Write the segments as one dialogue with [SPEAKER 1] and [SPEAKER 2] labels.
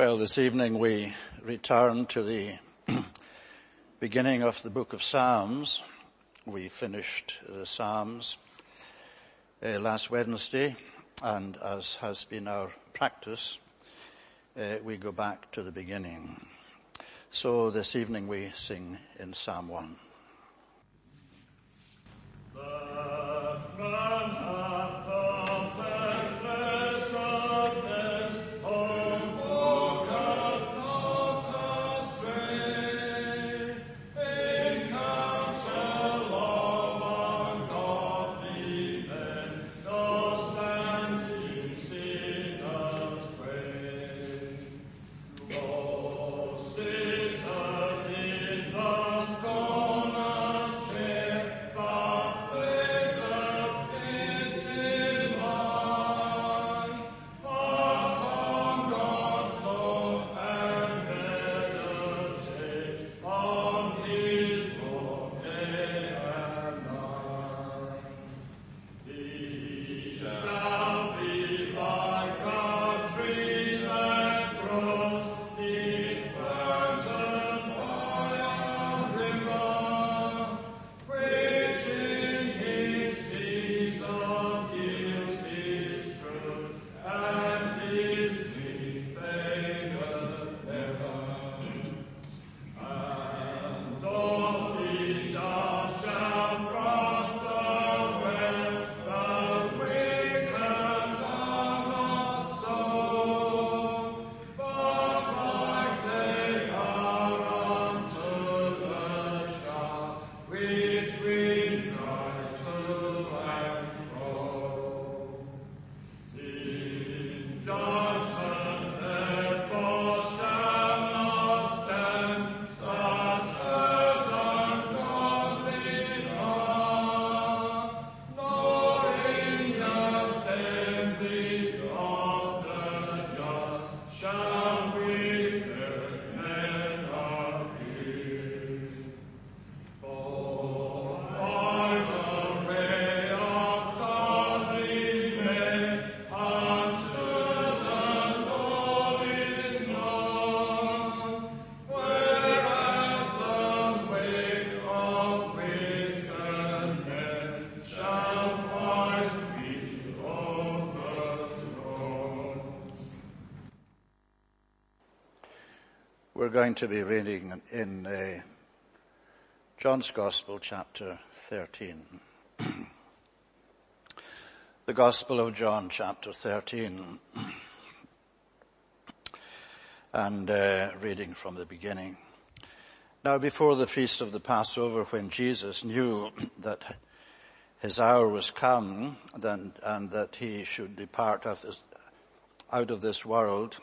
[SPEAKER 1] Well, this evening we return to the beginning of the book of Psalms. We finished the Psalms last Wednesday, and as has been our practice, we go back to the beginning. So this evening we sing in Psalm 1. We're going to be reading in John's Gospel, chapter 13. The Gospel of John, chapter 13, and reading from the beginning. Now before the feast of the Passover, when Jesus knew that his hour was come and that he should depart out of this world,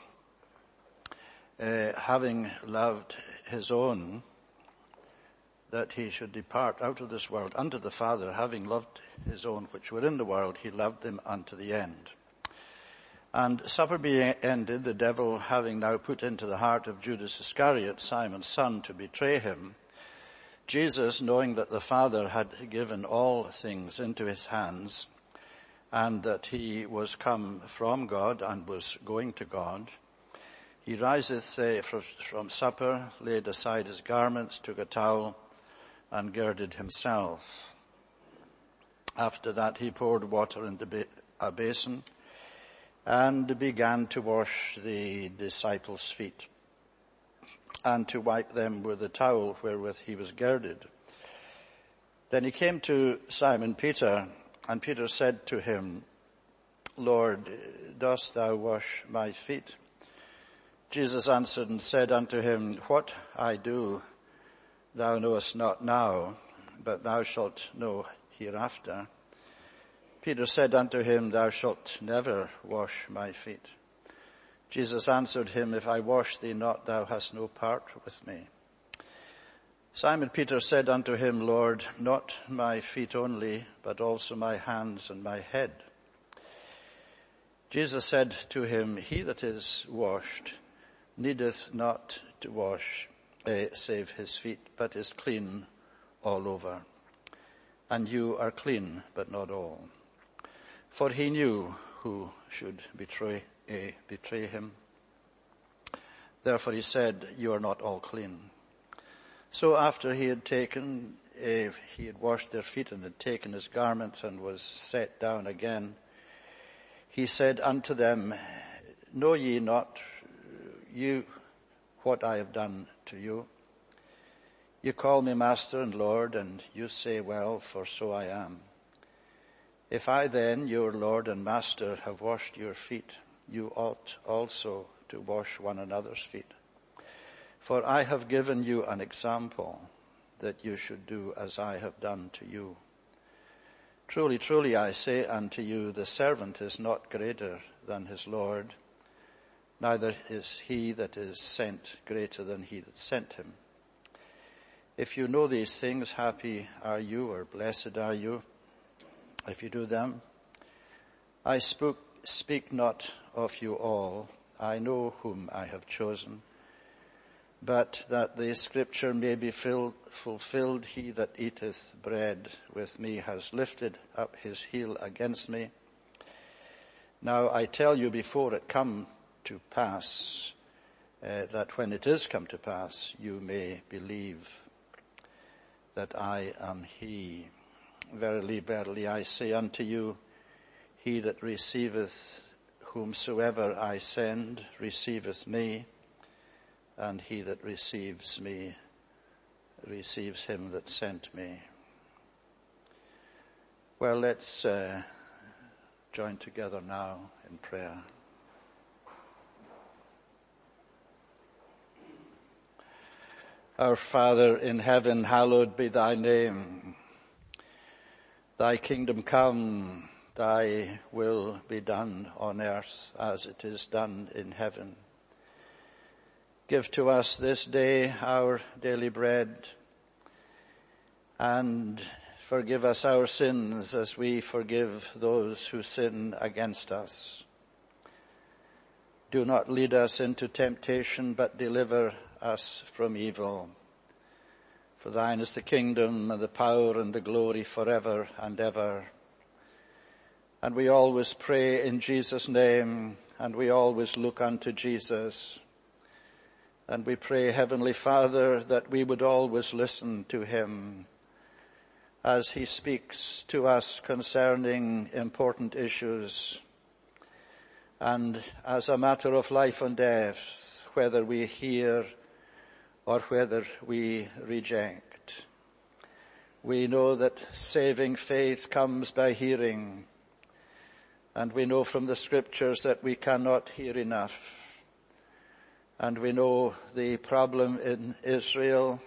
[SPEAKER 1] having loved his own, that he should depart out of this world unto the Father, having loved his own which were in the world, he loved them unto the end. And supper being ended, the devil having now put into the heart of Judas Iscariot, Simon's son, to betray him, Jesus, knowing that the Father had given all things into his hands, and that he was come from God and was going to God, he riseth from supper, laid aside his garments, took a towel, and girded himself. After that he poured water into a basin, and began to wash the disciples' feet, and to wipe them with the towel wherewith he was girded. Then he came to Simon Peter, and Peter said to him, Lord, dost thou wash my feet? Jesus answered and said unto him, What I do thou knowest not now, but thou shalt know hereafter. Peter said unto him, Thou shalt never wash my feet. Jesus answered him, If I wash thee not, thou hast no part with me. Simon Peter said unto him, Lord, not my feet only, but also my hands and my head. Jesus said to him, He that is washed needeth not to wash, save his feet, but is clean all over. And you are clean, but not all. For he knew who should betray him. Therefore he said, you are not all clean. So after he had washed their feet and had taken his garment and was set down again, he said unto them, know ye not you what I have done to you? You call me Master and Lord, and you say, well, for so I am. If I then, your Lord and Master, have washed your feet, you ought also to wash one another's feet. For I have given you an example that you should do as I have done to you. Truly, truly, I say unto you, the servant is not greater than his Lord, neither is he that is sent greater than he that sent him. If you know these things, happy are you, or blessed are you, if you do them. I speak not of you all. I know whom I have chosen. But that the scripture may be fulfilled, he that eateth bread with me has lifted up his heel against me. Now I tell you before it come to pass, that when it is come to pass, you may believe that I am he. Verily, verily, I say unto you, he that receiveth whomsoever I send receiveth me, and he that receives me receives him that sent me. Well, let's join together now in prayer. Our Father in heaven, hallowed be thy name. Thy kingdom come, thy will be done on earth as it is done in heaven. Give to us this day our daily bread, and forgive us our sins as we forgive those who sin against us. Do not lead us into temptation, but deliver us from evil. For thine is the kingdom and the power and the glory forever and ever. And we always pray in Jesus' name, and we always look unto Jesus. And we pray, Heavenly Father, that we would always listen to him as he speaks to us concerning important issues, and as a matter of life and death, whether we hear or whether we reject. We know that saving faith comes by hearing, and we know from the scriptures that we cannot hear enough. And we know the problem in Israel.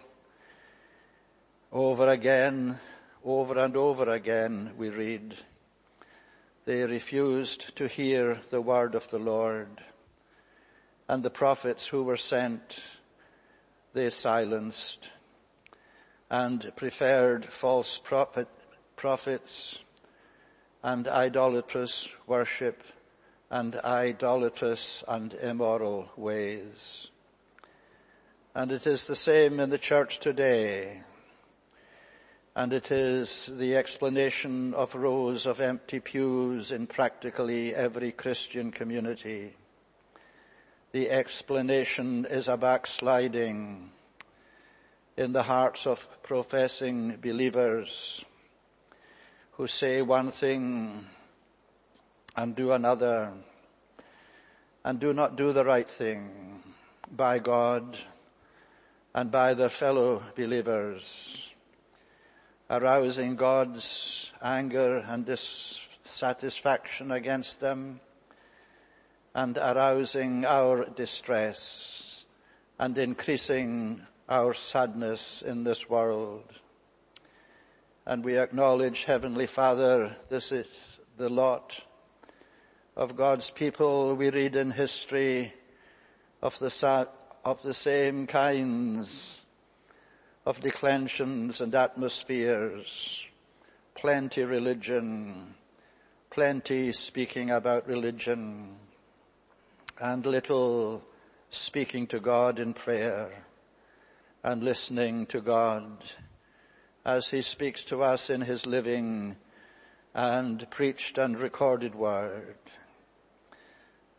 [SPEAKER 1] Over and over again we read, they refused to hear the word of the Lord, and the prophets who were sent they silenced, and preferred false prophets and idolatrous worship and idolatrous and immoral ways. And it is the same in the church today. And it is the explanation of rows of empty pews in practically every Christian community. The explanation is a backsliding in the hearts of professing believers who say one thing and do another, and do not do the right thing by God and by their fellow believers, arousing God's anger and dissatisfaction against them, and arousing our distress and increasing our sadness in this world. And we acknowledge, Heavenly Father, this is the lot of God's people. We read in history of the same kinds of declensions and atmospheres. Plenty religion, plenty speaking about religion, and little speaking to God in prayer and listening to God as he speaks to us in his living and preached and recorded word.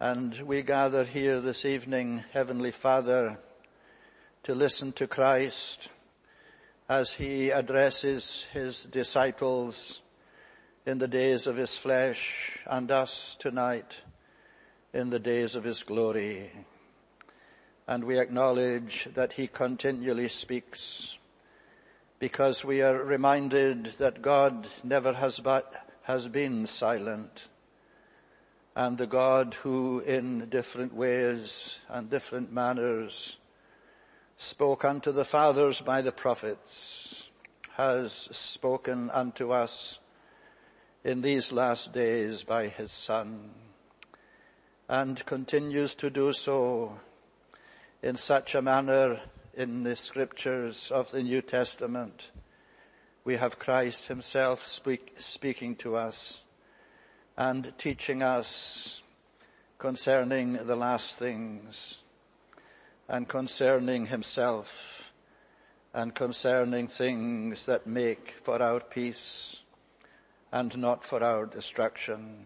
[SPEAKER 1] And we gather here this evening, Heavenly Father, to listen to Christ as he addresses his disciples in the days of his flesh and us tonight in the days of his glory. And we acknowledge that he continually speaks, because we are reminded that God never has been silent, and the God who in different ways and different manners spoke unto the fathers by the prophets has spoken unto us in these last days by his Son, and continues to do so in such a manner in the scriptures of the New Testament. We have Christ himself speaking to us and teaching us concerning the last things, and concerning himself, and concerning things that make for our peace and not for our destruction.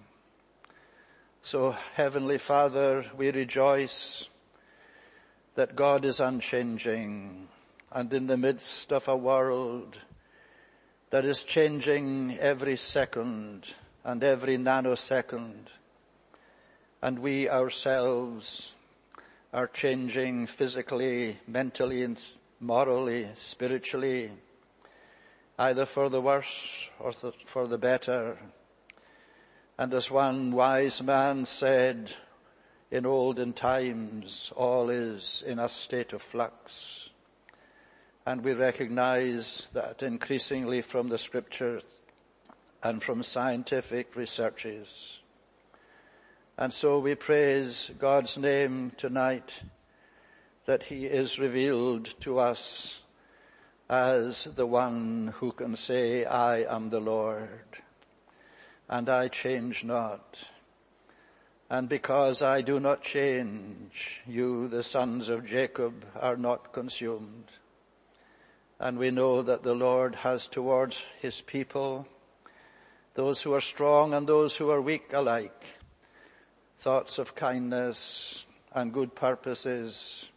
[SPEAKER 1] So, Heavenly Father, we rejoice that God is unchanging, and in the midst of a world that is changing every second and every nanosecond, and we ourselves are changing physically, mentally, and morally, spiritually, either for the worse or for the better. And as one wise man said in olden times, all is in a state of flux. And we recognize that increasingly from the scriptures and from scientific researches. And so we praise God's name tonight that he is revealed to us as the one who can say, I am the Lord, and I change not. And because I do not change, you, the sons of Jacob, are not consumed. And we know that the Lord has towards his people, those who are strong and those who are weak alike, thoughts of kindness and good purposes,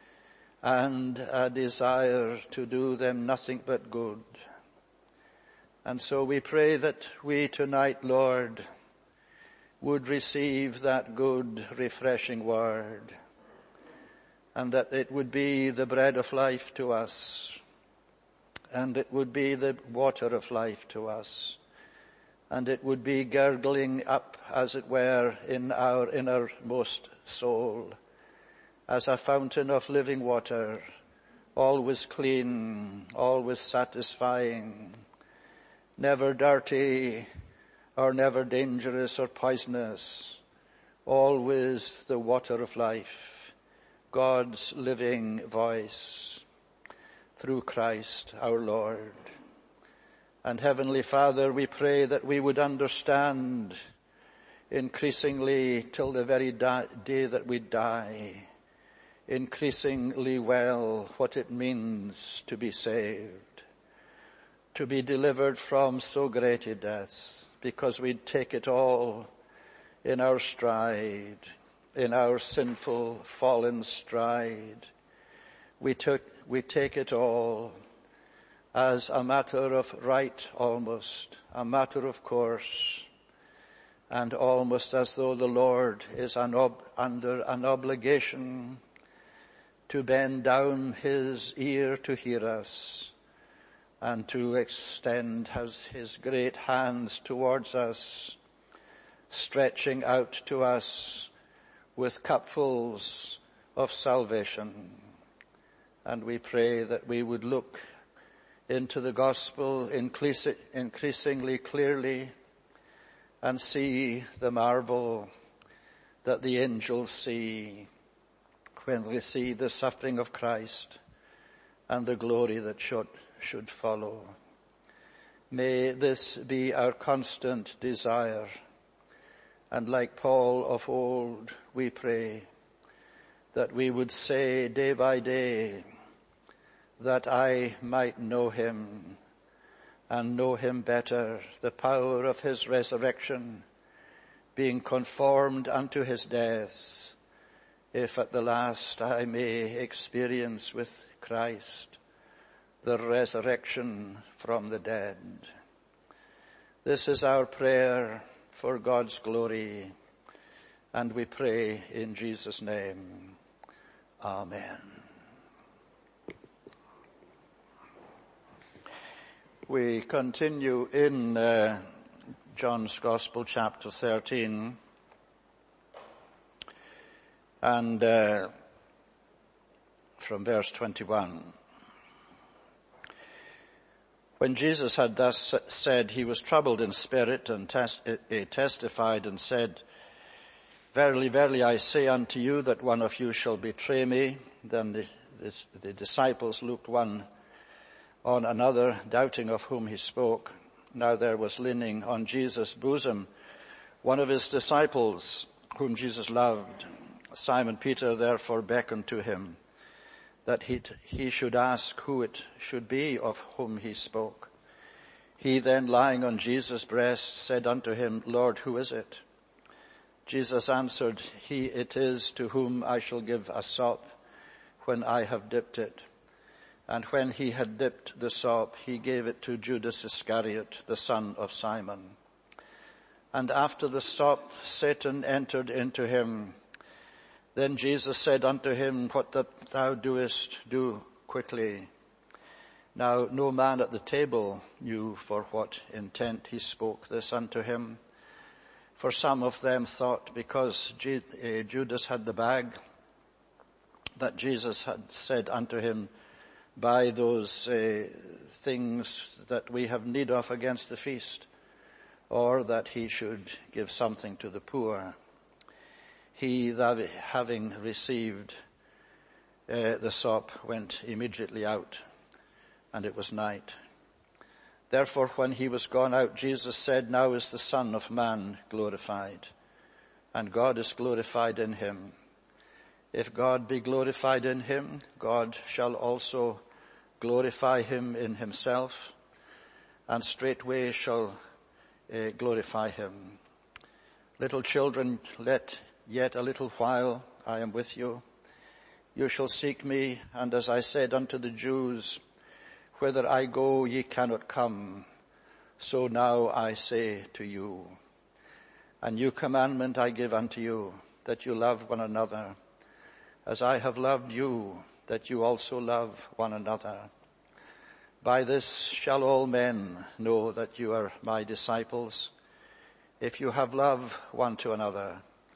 [SPEAKER 1] and a desire to do them nothing but good. And so we pray that we tonight, Lord, would receive that good, refreshing word, and that it would be the bread of life to us, and it would be the water of life to us, and it would be gurgling up, as it were, in our innermost soul, as a fountain of living water, always clean, always satisfying, never dirty, or never dangerous or poisonous, always the water of life, God's living voice, through Christ our Lord. And Heavenly Father, we pray that we would understand increasingly till the very day that we die, increasingly well what it means to be saved, to be delivered from so great a death, because we take it all in our stride, in our sinful, fallen stride. We take it all as a matter of right, almost, a matter of course, and almost as though the Lord is under an obligation to bend down his ear to hear us, and to extend his great hands towards us, stretching out to us with cupfuls of salvation. And we pray that we would look into the gospel increasingly clearly and see the marvel that the angels see when they see the suffering of Christ and the glory that should follow. May this be our constant desire. And like Paul of old, we pray that we would say day by day, that I might know him and know him better, the power of his resurrection, being conformed unto his death, if at the last I may experience with Christ the resurrection from the dead. This is our prayer for God's glory, and we pray in Jesus' name. Amen. We continue in John's Gospel, chapter 13, and from verse 21. When Jesus had thus said, he was troubled in spirit and testified and said, Verily, verily, I say unto you that one of you shall betray me. Then the disciples looked one on another, doubting of whom he spoke. Now there was leaning on Jesus' bosom one of his disciples, whom Jesus loved. Simon Peter therefore beckoned to him, that he should ask who it should be of whom he spoke. He then, lying on Jesus' breast, said unto him, Lord, who is it? Jesus answered, He it is to whom I shall give a sop when I have dipped it. And when he had dipped the sop, he gave it to Judas Iscariot, the son of Simon. And after the sop, Satan entered into him. Then Jesus said unto him, What thou doest, do quickly. Now no man at the table knew for what intent he spoke this unto him. For some of them thought, because Judas had the bag, that Jesus had said unto him, Buy those things that we have need of against the feast, or that he should give something to the poor. He, that having received the sop, went immediately out, and it was night. Therefore, when he was gone out, Jesus said, Now is the Son of Man glorified, and God is glorified in him. If God be glorified in him, God shall also glorify him in himself, and straightway shall glorify him. Little children, let yet a little while I am with you. You shall seek me, and as I said unto the Jews, Whither I go, ye cannot come. So now I say to you, A new commandment I give unto you, that you love one another, as I have loved you, that you also love one another. By this shall all men know that you are my disciples, if you have love one to another.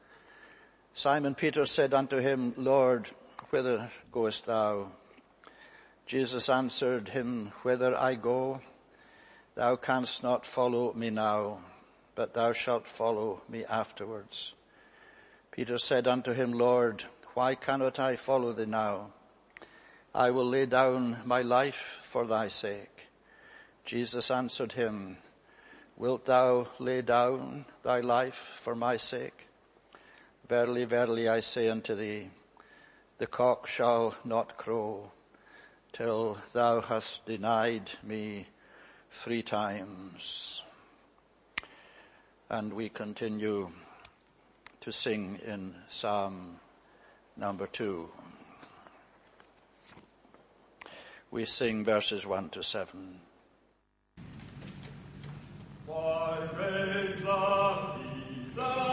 [SPEAKER 1] Simon Peter said unto him, Lord, whither goest thou? Jesus answered him, Whither I go, thou canst not follow me now, but thou shalt follow me afterwards. Peter said unto him, Lord, why cannot I follow thee now? I will lay down my life for thy sake. Jesus answered him, Wilt thou lay down thy life for my sake? Verily, verily, I say unto thee, the cock shall not crow till thou hast denied me 3 times. And we continue to sing in Psalm number 2. We sing verses 1 to 7.
[SPEAKER 2] By praise of thee,